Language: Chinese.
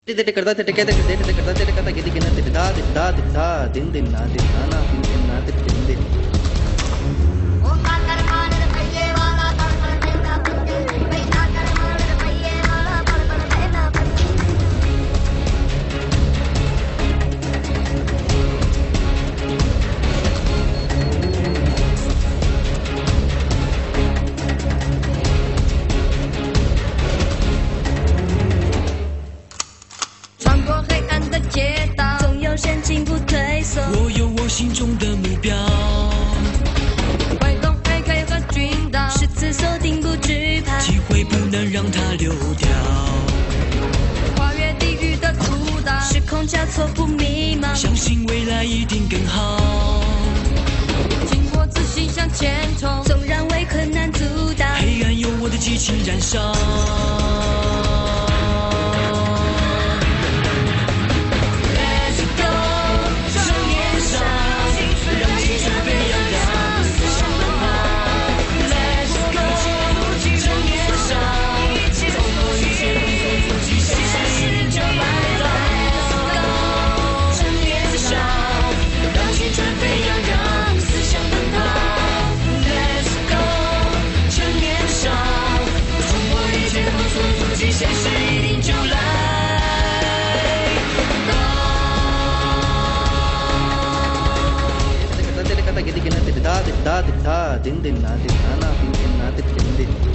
穿过黑暗的街道，总有人情不退缩。 我有我心中的目标， 挥动 AK 和军刀，是刺锁定不惧怕， 机会不能让它流掉。 跨越地狱的孤岛，时空交错不迷茫， 相信未来一定更好。 紧握自信向前冲，纵然为困难阻挡， 黑暗有我的激情燃烧。现实一定就来到。